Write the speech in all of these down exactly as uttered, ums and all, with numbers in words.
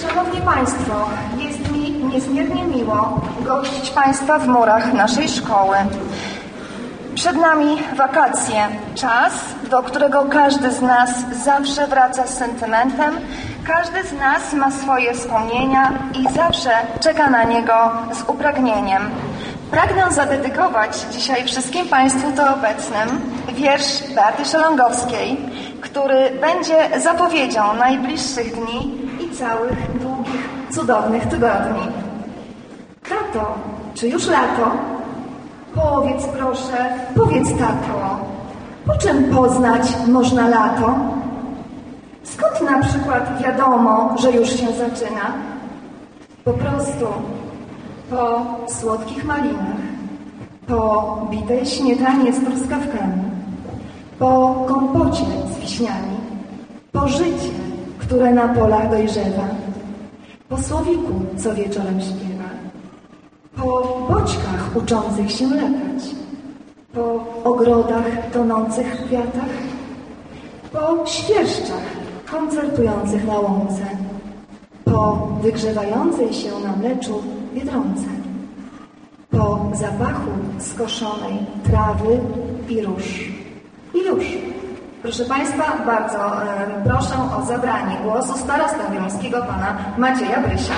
Szanowni Państwo, jest mi niezmiernie miło gościć Państwa w murach naszej szkoły. Przed nami wakacje, czas, do którego każdy z nas zawsze wraca z sentymentem, każdy z nas ma swoje wspomnienia i zawsze czeka na niego z upragnieniem. Pragnę zadedykować dzisiaj wszystkim Państwu tu obecnym wiersz Beaty Szelongowskiej, który będzie zapowiedzią najbliższych dni i całych długich, cudownych tygodni. Tato, czy już lato? Powiedz proszę, powiedz tato, po czym poznać można lato? Skąd na przykład wiadomo, że już się zaczyna? Po prostu po słodkich malinach, po bitej śmietanie z truskawkami, po kompocie z wiśniami, po życie, które na polach dojrzewa, po słowiku, co wieczorem śpiewa, po boćkach uczących się latać, po ogrodach tonących w kwiatach, po świerszczach koncertujących na łące, po wygrzewającej się na mleczu biedronce, po zapachu skoszonej trawy i róż. I już. Proszę Państwa, bardzo e, proszę o zabranie głosu starostę wieluńskiego pana Macieja Brysia.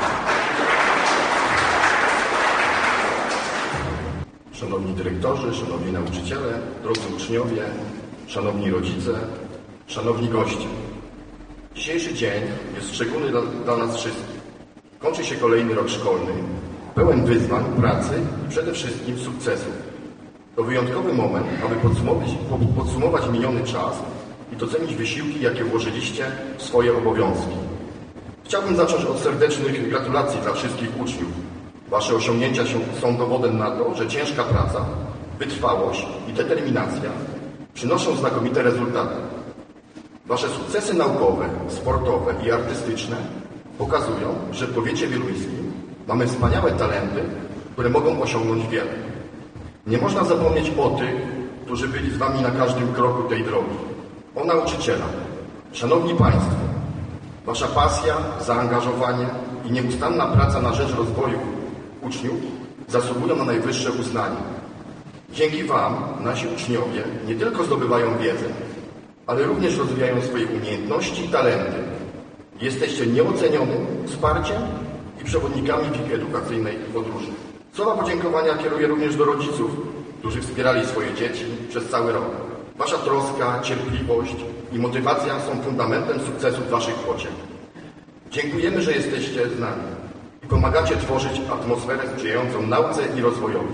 Szanowni dyrektorzy, szanowni nauczyciele, drodzy uczniowie, szanowni rodzice, szanowni goście. Dzisiejszy dzień jest szczególny dla, dla nas wszystkich. Kończy się kolejny rok szkolny, pełen wyzwań, pracy i przede wszystkim sukcesów. To wyjątkowy moment, aby podsumować, podsumować miniony czas i docenić wysiłki, jakie włożyliście w swoje obowiązki. Chciałbym zacząć od serdecznych gratulacji dla wszystkich uczniów. Wasze osiągnięcia są dowodem na to, że ciężka praca, wytrwałość i determinacja przynoszą znakomite rezultaty. Wasze sukcesy naukowe, sportowe i artystyczne pokazują, że w powiecie wieluńskim mamy wspaniałe talenty, które mogą osiągnąć wiele. Nie można zapomnieć o tych, którzy byli z wami na każdym kroku tej drogi. O nauczycielach. Szanowni Państwo, wasza pasja, zaangażowanie i nieustanna praca na rzecz rozwoju uczniów zasługują na najwyższe uznanie. Dzięki wam nasi uczniowie nie tylko zdobywają wiedzę, ale również rozwijają swoje umiejętności i talenty. Jesteście nieocenionym wsparciem i przewodnikami w ich edukacyjnej podróży. Słowa podziękowania kieruję również do rodziców, którzy wspierali swoje dzieci przez cały rok. Wasza troska, cierpliwość i motywacja są fundamentem sukcesów waszych pociech. Dziękujemy, że jesteście z nami i pomagacie tworzyć atmosferę sprzyjającą nauce i rozwojowi.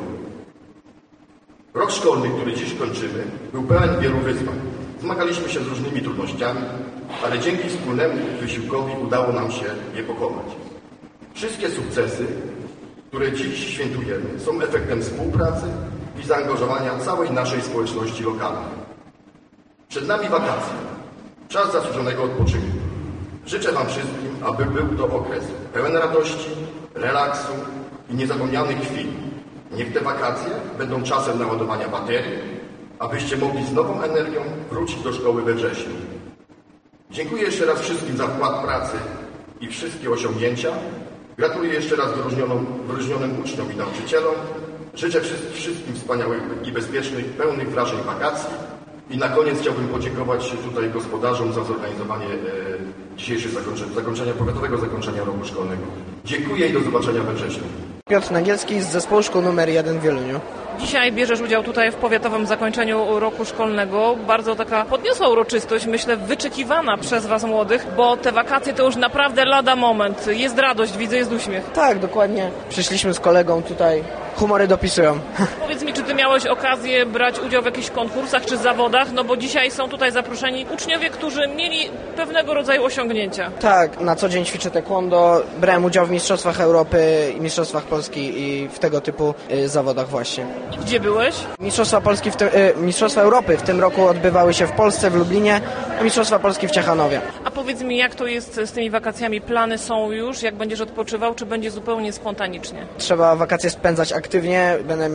Rok szkolny, który dziś kończymy, był pełen wielu wyzwań. Zmagaliśmy się z różnymi trudnościami, ale dzięki wspólnemu wysiłkowi udało nam się je pokonać. Wszystkie sukcesy, które dziś świętujemy, są efektem współpracy i zaangażowania całej naszej społeczności lokalnej. Przed nami wakacje, czas zasłużonego odpoczynku. Życzę wam wszystkim, aby był to okres pełen radości, relaksu i niezapomnianych chwil. Niech te wakacje będą czasem naładowania baterii, abyście mogli z nową energią wrócić do szkoły we wrześniu. Dziękuję jeszcze raz wszystkim za wkład pracy i wszystkie osiągnięcia. Gratuluję jeszcze raz wyróżnionym, wyróżnionym uczniom i nauczycielom. Życzę wszystkim wspaniałych i bezpiecznych, pełnych wrażeń wakacji. I na koniec chciałbym podziękować tutaj gospodarzom za zorganizowanie e, dzisiejszego zakończenia, zakończenia, powiatowego zakończenia roku szkolnego. Dziękuję i do zobaczenia we wrześniu. Piotr Nagielski z Zespołu Szkół numer jeden w Wieluniu. Dzisiaj bierzesz udział tutaj w powiatowym zakończeniu roku szkolnego. Bardzo taka podniosła uroczystość, myślę, wyczekiwana przez was młodych, bo te wakacje to już naprawdę lada moment. Jest radość, widzę, jest uśmiech. Tak, dokładnie. Przyszliśmy z kolegą tutaj. Humory dopisują. Powiedz mi, czy ty miałeś okazję brać udział w jakichś konkursach czy zawodach? No bo dzisiaj są tutaj zaproszeni uczniowie, którzy mieli pewnego rodzaju osiągnięcia. Tak, na co dzień ćwiczę taekwondo. Brałem udział w Mistrzostwach Europy i Mistrzostwach Polski i w tego typu y, zawodach właśnie. Gdzie byłeś? Mistrzostwa Polski w tym, y, Mistrzostwa Europy w tym roku odbywały się w Polsce, w Lublinie, a Mistrzostwa Polski w Ciechanowie. A powiedz mi, jak to jest z tymi wakacjami? Plany są już? Jak będziesz odpoczywał, czy będzie zupełnie spontanicznie? Trzeba wakacje spędzać aktywnie. Będę na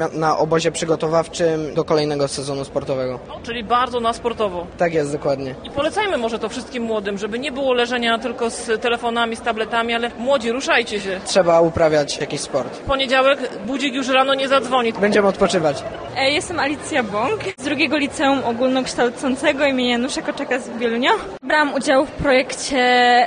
obozie przygotowawczym do kolejnego sezonu sportowego. O, czyli bardzo na sportowo. Tak jest, dokładnie. I polecajmy może to wszystkim młodym, żeby nie było leżenia tylko z telefonami, z tabletami, ale młodzi, ruszajcie się. Trzeba uprawiać jakiś sport. W poniedziałek budzik już rano nie zadzwoni. Będziemy odpoczywać. Jestem Alicja Bąk z drugiego Liceum Ogólnokształcącego imienia Janusza Korczaka z Wielunia. Brałam udział w projekcie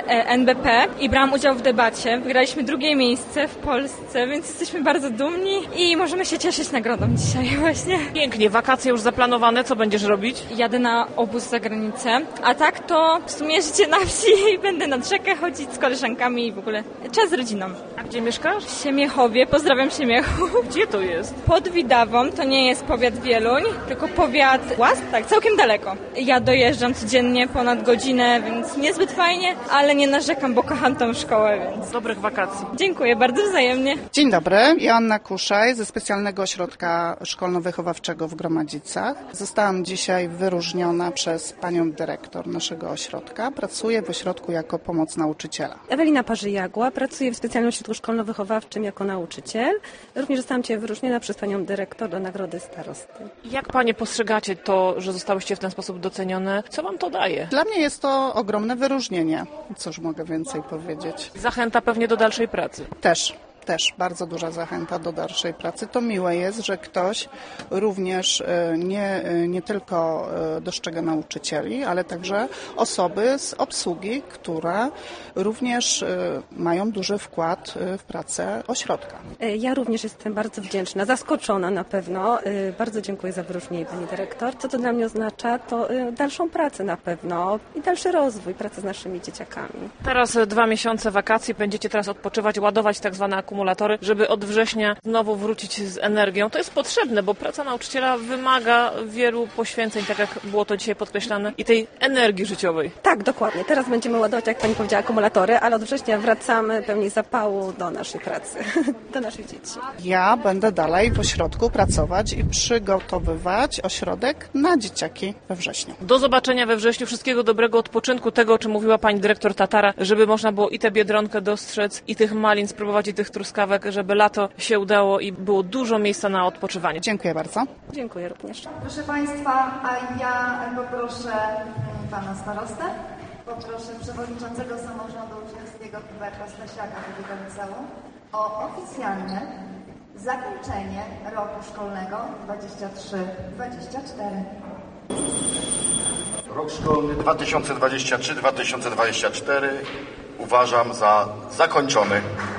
N B P i brałam udział w debacie. Wygraliśmy drugie miejsce w Polsce, więc jesteśmy bardzo dumni i możemy się cieszyć nagrodą dzisiaj właśnie. Pięknie, wakacje już zaplanowane, co będziesz robić? Jadę na obóz za granicę, a tak to w sumie życie na wsi i będę nad rzekę chodzić z koleżankami i w ogóle czas z rodziną. A gdzie mieszkasz? W Siemiechowie, pozdrawiam Siemiechów. Gdzie to jest? Pod Widawą, to nie jest powiat Wieluń, tylko powiat Łask, tak, całkiem daleko. Ja dojeżdżam codziennie ponad godzinę, więc niezbyt fajnie, ale nie narzekam, bo kocham tą szkołę, więc... Dobrych wakacji. Dziękuję bardzo wzajemnie. Dzień dobry, Joanna Kuszaj ze Specjalnego Ośrodka Szkolno-Wychowawczego w Gromadzicach. Zostałam dzisiaj wyróżniona przez panią dyrektor naszego ośrodka. Pracuję w ośrodku jako pomoc nauczyciela. Ewelina Parzy-Jagła, pracuję w Specjalnym Ośrodku Szkolno-Wychowawczym jako nauczyciel. Również zostałam dzisiaj wyróżniona przez panią dyrektor do Nagrody Starosty. Jak panie postrzegacie to, że zostałyście w ten sposób docenione? Co wam to daje? Dla mnie jest to ogromne wyróżnienie. Cóż mogę więcej powiedzieć? Zachęta pewnie do dalszej pracy. Też. Też bardzo duża zachęta do dalszej pracy. To miłe jest, że ktoś również nie, nie tylko dostrzega nauczycieli, ale także osoby z obsługi, które również mają duży wkład w pracę ośrodka. Ja również jestem bardzo wdzięczna, zaskoczona na pewno. Bardzo dziękuję za wyróżnienie pani dyrektor. Co to dla mnie oznacza? To dalszą pracę na pewno i dalszy rozwój, pracę z naszymi dzieciakami. Teraz dwa miesiące wakacji, będziecie teraz odpoczywać, ładować tak zwane akumulatory, żeby od września znowu wrócić z energią. To jest potrzebne, bo praca nauczyciela wymaga wielu poświęceń, tak jak było to dzisiaj podkreślane, i tej energii życiowej. Tak, dokładnie. Teraz będziemy ładować, jak pani powiedziała, akumulatory, ale od września wracamy pełni zapału do naszej pracy, do naszych dzieci. Ja będę dalej w ośrodku pracować i przygotowywać ośrodek na dzieciaki we wrześniu. Do zobaczenia we wrześniu. Wszystkiego dobrego, odpoczynku, tego, o czym mówiła pani dyrektor Tatara, żeby można było i tę Biedronkę dostrzec, i tych malin spróbować, i tych truskawek, żeby lato się udało i było dużo miejsca na odpoczywanie. Dziękuję bardzo. Dziękuję również. Proszę Państwa, a ja poproszę Pana Starostę, poproszę Przewodniczącego Samorządu Uczniowskiego Huberta Stasiaka tego liceum o oficjalne zakończenie roku szkolnego dwudziestego trzeciego dwudziestego czwartego. Rok szkolny dwa tysiące dwudziesty trzeci dwa tysiące dwudziesty czwarty uważam za zakończony.